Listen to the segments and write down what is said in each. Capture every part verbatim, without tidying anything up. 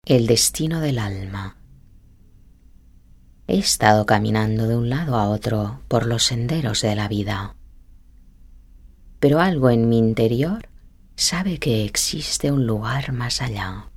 El destino del alma. He estado caminando de un lado a otro por los senderos de la vida, pero algo en mi interior sabe que existe un lugar más allá.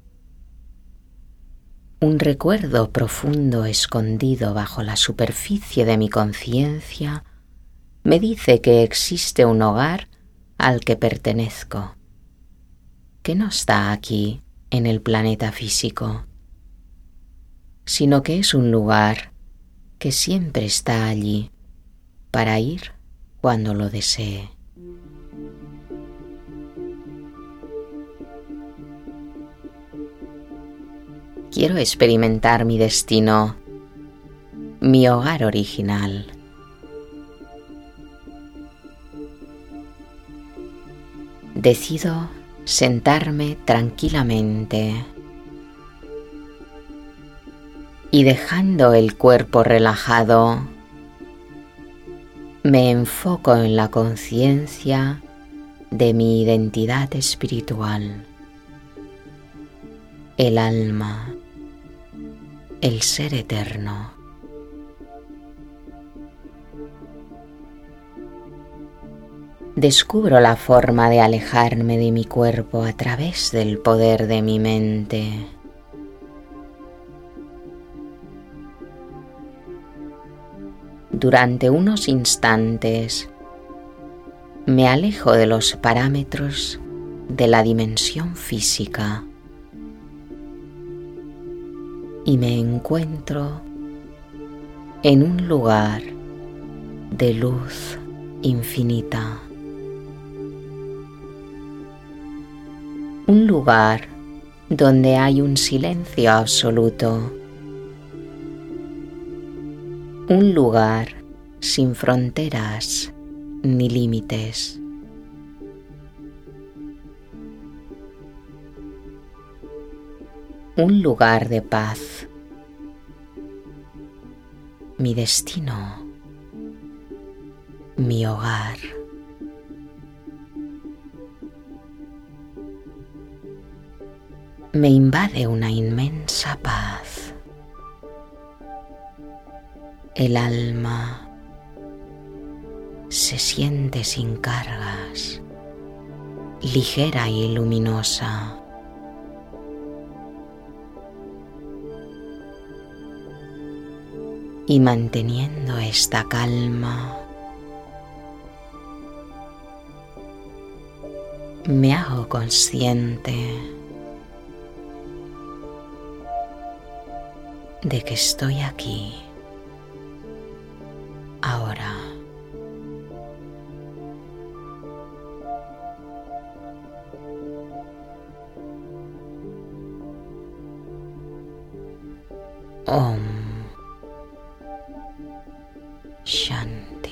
Un recuerdo profundo escondido bajo la superficie de mi conciencia me dice que existe un hogar al que pertenezco, que no está aquí en el planeta físico, sino que es un lugar que siempre está allí para ir cuando lo desee. Quiero experimentar mi destino, mi hogar original. Decido sentarme tranquilamente y dejando el cuerpo relajado, me enfoco en la conciencia de mi identidad espiritual, el alma, el ser eterno. Descubro la forma de alejarme de mi cuerpo a través del poder de mi mente. Durante unos instantes me alejo de los parámetros de la dimensión física y me encuentro en un lugar de luz infinita. Un lugar donde hay un silencio absoluto. Un lugar sin fronteras ni límites. Un lugar de paz. Mi destino. Mi hogar. Me invade una inmensa paz. El alma se siente sin cargas, ligera y luminosa. Y manteniendo esta calma, me hago consciente de que estoy aquí, ahora. Om Shanti.